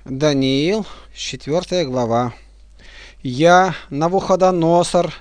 Даниил, 4 глава. Я, Навуходоносор,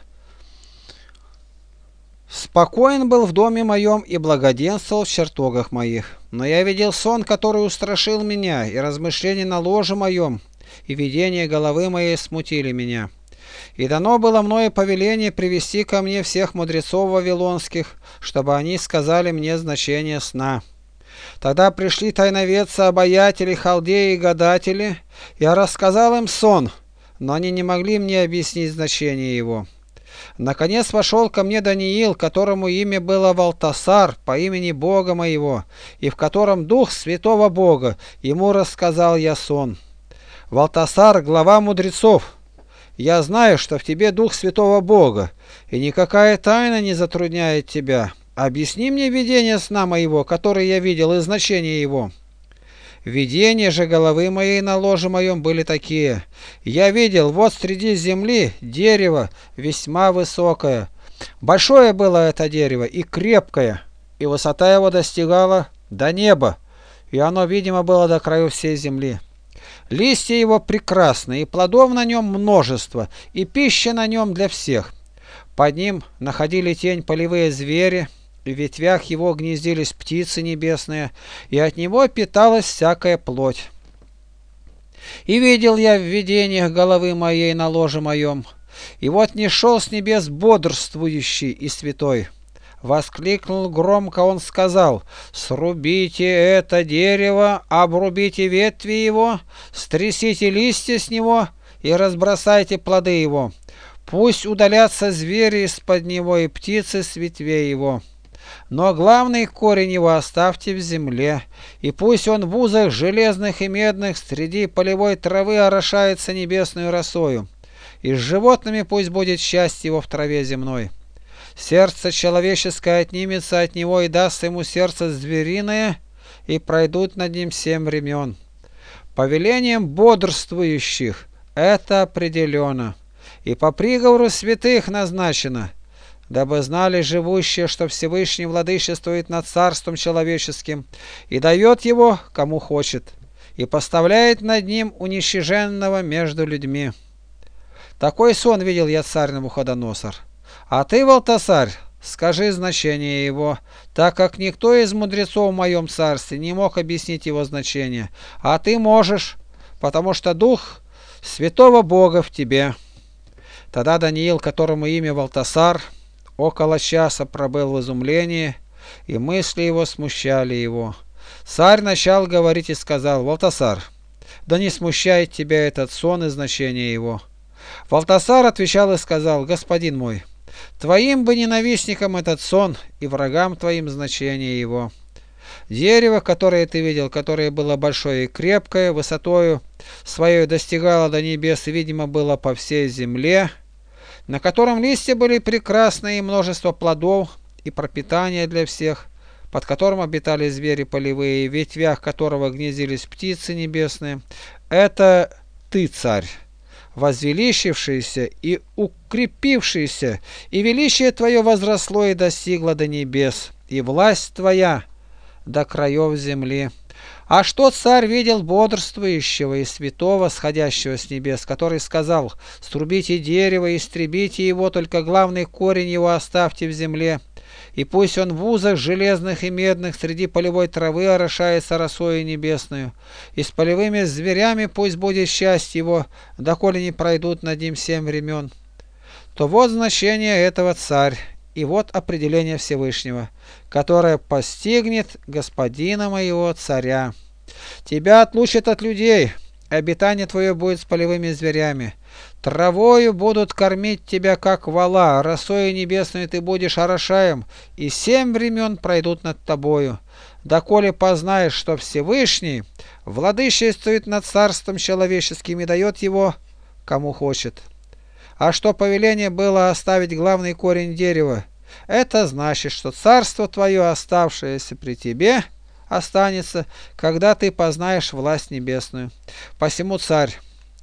спокоен был в доме моем и благоденствовал в чертогах моих. Но я видел сон, который устрашил меня, и размышления на ложе моем, и видение головы моей смутили меня. И дано было мною повеление привести ко мне всех мудрецов вавилонских, чтобы они сказали мне значение сна. Тогда пришли тайноведцы, обаятели, халдеи и гадатели. Я рассказал им сон, но они не могли мне объяснить значение его. Наконец вошел ко мне Даниил, которому имя было Валтасар, по имени Бога моего, и в котором дух святого Бога. Ему рассказал я сон. Валтасар, глава мудрецов, я знаю, что в тебе дух святого Бога, и никакая тайна не затрудняет тебя. Объясни мне видение сна моего, который я видел, и значение его. Видения же головы моей на ложе моем были такие. Я видел, вот среди земли дерево весьма высокое. Большое было это дерево и крепкое, и высота его достигала до неба, и оно, видимо, было до краю всей земли. Листья его прекрасны, и плодов на нем множество, и пища на нем для всех. Под ним находили тень полевые звери, и в ветвях его гнездились птицы небесные, и от него питалась всякая плоть. И видел я в видениях головы моей на ложе моем, и вот не шел с небес бодрствующий и святой. Воскликнул громко он, сказал: «Срубите это дерево, обрубите ветви его, стрясите листья с него и разбросайте плоды его. Пусть удалятся звери из-под него и птицы с ветвей его. Но главный корень его оставьте в земле, и пусть он в узах железных и медных среди полевой травы орошается небесную росою, и с животными пусть будет счастье его в траве земной. Сердце человеческое отнимется от него и даст ему сердце звериное, и пройдут над ним 7 времен. Повелением бодрствующих это определено, и по приговору святых назначено, дабы знали живущие, что Всевышний владычествует над царством человеческим и дает его, кому хочет, и поставляет над ним уничиженного между людьми. Такой сон видел я, царь Навуходоносор. А ты, Валтасарь, скажи значение его, так как никто из мудрецов в моем царстве не мог объяснить его значение, а ты можешь, потому что дух святого Бога в тебе». Тогда Даниил, которому имя Валтасар, около часа пробыл в изумлении, и мысли его смущали его. Царь начал говорить и сказал: «Валтасар, да не смущает тебя этот сон и значение его». Валтасар отвечал и сказал: «Господин мой, твоим бы ненавистникам этот сон, и врагам твоим значение его. Дерево, которое ты видел, которое было большое и крепкое, высотою своей достигало до небес и, видимо, было по всей земле, на котором листья были прекрасные и множество плодов и пропитания для всех, под которым обитали звери полевые, и в ветвях которого гнездились птицы небесные. Это ты, царь, возвеличившийся и укрепившийся, и величие твое возросло и достигло до небес, и власть твоя до краев земли. А что царь видел бодрствующего и святого, сходящего с небес, который сказал: срубите дерево, истребите его, только главный корень его оставьте в земле, и пусть он в узах железных и медных среди полевой травы орошается росою небесную, и с полевыми зверями пусть будет счастье его, доколе не пройдут над ним 7 времен. То вот значение этого, царь, и вот определение Всевышнего, которое постигнет господина моего царя. Тебя отлучат от людей, обитание твое будет с полевыми зверями. Травою будут кормить тебя, как вола, росою небесную ты будешь орошаем, и 7 времен пройдут над тобою, доколе познаешь, что Всевышний владычествует над царством человеческим и дает его, кому хочет. А что повеление было оставить главный корень дерева, это значит, что царство твое, оставшееся при тебе, останется, когда ты познаешь власть небесную. Посему, царь,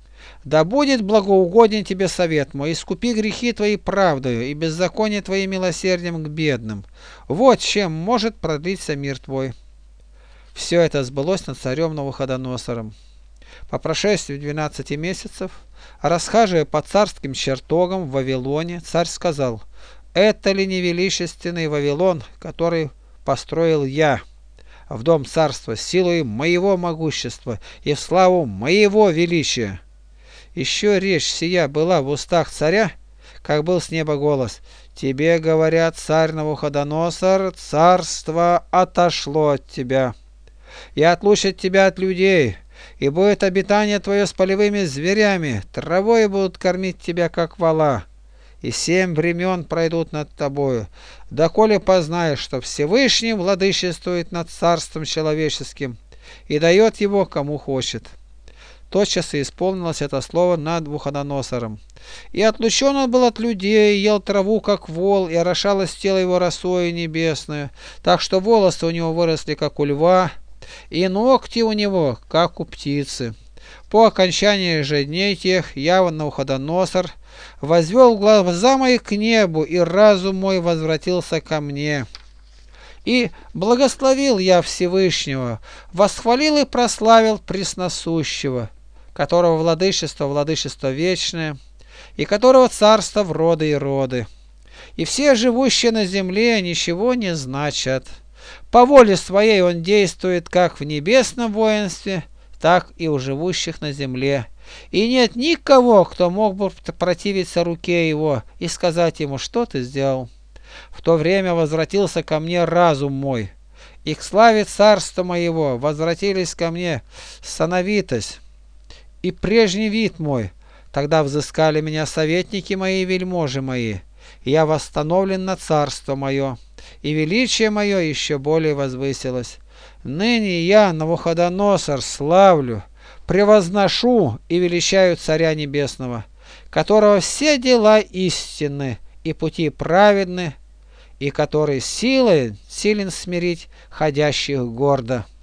да будет благоугоден тебе совет мой, искупи грехи твои правдою и беззаконие твои милосердием к бедным. Вот чем может продлиться мир твой». Все это сбылось над царем Навуходоносором. По прошествии 12 месяцев, расхаживая по царским чертогам в Вавилоне, царь сказал: «Это ли не величественный Вавилон, который построил я в дом царства силой моего могущества и в славу моего величия?» Еще речь сия была в устах царя, как был с неба голос: «Тебе говорят, царь Навуходоносор, царство отошло от тебя, и отлучат тебя от людей, и будет обитание твое с полевыми зверями, травой будут кормить тебя, как вола, и 7 времен пройдут над тобою, доколе познаешь, что Всевышний владычествует над царством человеческим и дает его кому хочет». Тотчас и исполнилось это слово над Навуходоносором. И отлучен он был от людей, ел траву, как вол, и орошалось тело его росою небесную, так что волосы у него выросли, как у льва, и ногти у него, как у птицы. По окончании же дней тех я, Навуходоносор, возвел глаза мои к небу, и разум мой возвратился ко мне. И благословил я Всевышнего, восхвалил и прославил Пресносущего, которого владычество вечное, и которого царство в роды и роды. И все живущие на земле ничего не значат. По воле своей он действует как в небесном воинстве, так и у живущих на земле. И нет никого, кто мог бы противиться руке его и сказать ему: что ты сделал? В то время возвратился ко мне разум мой, и к славе царства моего возвратились ко мне сановитость и прежний вид мой. Тогда взыскали меня советники мои и вельможи мои, и я восстановлен на царство мое, и величие мое еще более возвысилось. Ныне я, Навуходоносор, славлю, превозношу и величаю Царя Небесного, которого все дела истинны и пути праведны, и который силой силен смирить ходящих гордо.